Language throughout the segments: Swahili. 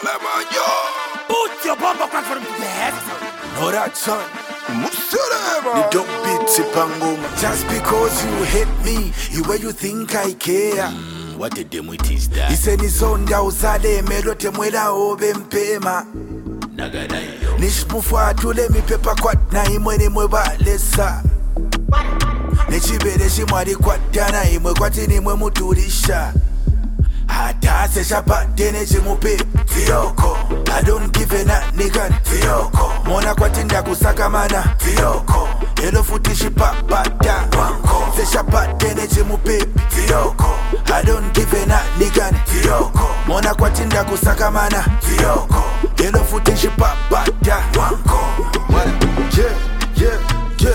Muselemanyo. Put your bumper crack for him to the head. No that son. Muselema. You don't beat Sipangoma. Just because you hate me, you where you think I care. What a demo it is that. Isenizonda uzale melote mwela obe mpema. Nagadayo. Nishmufa tule mipepa kwat na imwe mweba lesa. Nechibere shimwari kwatana imwe kwati nimwe muturisha. Hata se shapate nechimupe Fiyoko. I don't give a nigga Fiyoko. Mona kwatinda kusakamana Fiyoko. Elo futi shipapata Wanko. Se shapate nechimupe Fiyoko. I don't give a nigga Fiyoko. Mona kwatinda kusakamana Fiyoko. Elo futi shipapata Wanko. Yeah, yeah, yeah.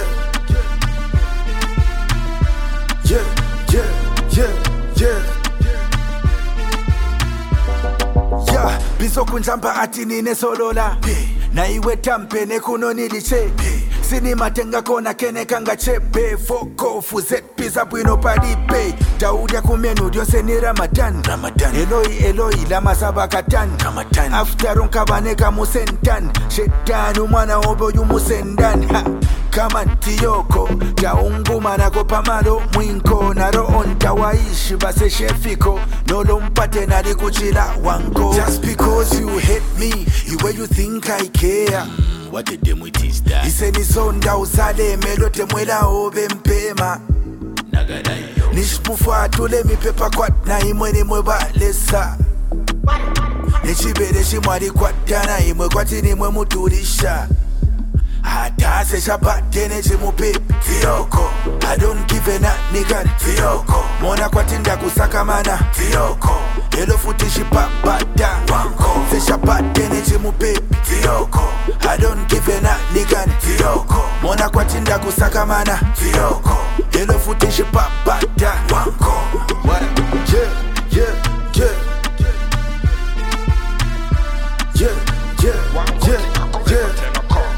Yeah, yeah, yeah, yeah. Yeah, biso kunjamba ati nine solola na iwe tampe ne kuno niliche sini matenga kona kene kanga chepe foko fuzet pizza bwino padipe Daudia kumenu diose ni Ramadan Eloi lama sabakatan After unkabaneka musentan Shetanu mwana obo yumusendan Kama ntiyoko Jaungu manako pamalo Mwinko naro onta waishi base shefiko Nolo mpate nari kuchila wanko. Just because you hate me You where you think I care. What a demo it is that. Isenizonda uzale melote mwela obe mpema. Nagadayo. Nishmufa tule mipepa kwat na imwe ni mweba lesa. Nechibere shimwari kwatana imwe kwati nimwe muturisha. Hata se shapate nechimupe Fiyoko. I don't give a nigga Fiyoko. Mona kwatinda kusakamana Fiyoko. Elo futi shipapata Wanko. Se shapate nechimupe Fiyoko. I don't give a nigga Fiyoko. Mona kwatinda kusakamana Fiyoko. Elo futi shipapata Wanko. Yeah, yeah, yeah. Yeah, yeah, yeah, yeah.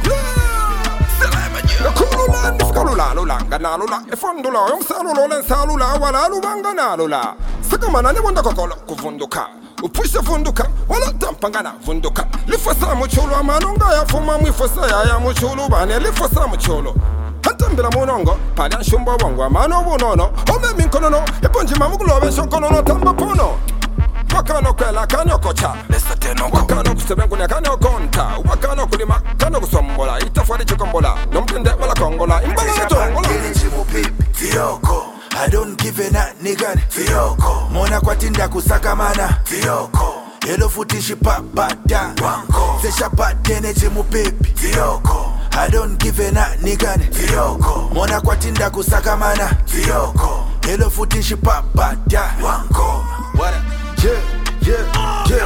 Kulula niskalula lula ganalula efondula umsalula lensalula wala lubanga nalula sakamana ne wonda kokolo kuvunduka upusha vunduka wala tampangana vunduka lifasa muchulu amanonga ya fuma mwifasa ya muchulu bane lifasa muchulu Hantambila munongo pali shumba wangu amano bunono ome minkonono eponji mamugulobe shokonono tamba pono Wakano kwela kanyo kocha Wakano kusebengu ne kanyo konta Wakano kulima kanyo kusombola Itafwari chikombola Nompende wala kongola Imbala na tongola Fiyoko. I don't give a nigga Fiyoko. Mona kwatinda kusakamana Fiyoko. Elo futi shipapata Wanko. Se shapate nechimupepi Fiyoko. I don't give a nigga Fiyoko. Mona kwatinda kusakamana Fiyoko. Elo futi shipapata Wanko. Yeah, yeah, yeah.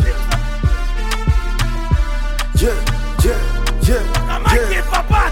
Yeah, yeah, yeah, yeah.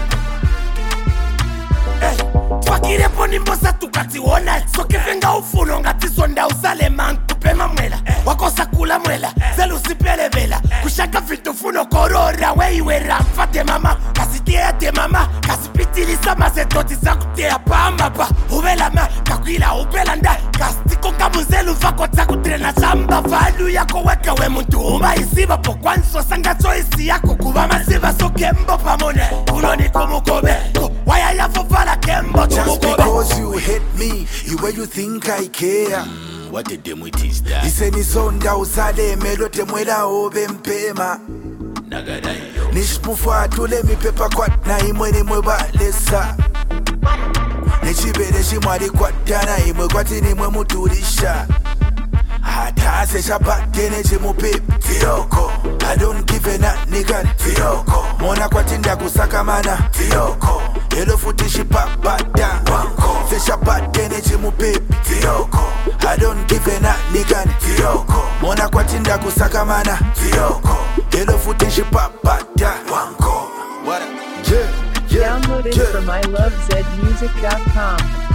Hey, twakire poni mbosa tukati wona Soke venga ufuno ngati sonda usale mankupe mamwela Wakosa kula mwela, zelu sipele vela Kushaka vitu funo korora Weiwe ramfate mama, kasitea te mama Kasipitilisa masetoti zakutea pamba pa Uvela ma, kakwila ubela nda Kastiko kabuzelu vako takutrena chamba Valu yako weka we muntu uma isiba Po kwanso sangacho isi yako kuba masiba Soke mbo pamone, kuloni kumukobe Waya ya fufala kembo Just because you hate me, you where you think I care. What a demo it is that. Isenizonda uzale melote mwela obe mpema. Nagadayo. Nishmufa tule mipepa kwat na imwe ni mweba lesa. Nechibere shimwari kwatana imwe kwati nimwe muturisha. Hata se shapate nechimupe Fiyoko. I don't give a nigga Fiyoko. Mona kwatinda kusakamana Fiyoko. Elo futi shipapata Wanko. Se shapate nechimupe Fiyoko. I don't give a nigga Fiyoko. Mona kwatinda kusakamana Fiyoko. Elo futi shipapata Wanko. Download it from ilovezmusic.com.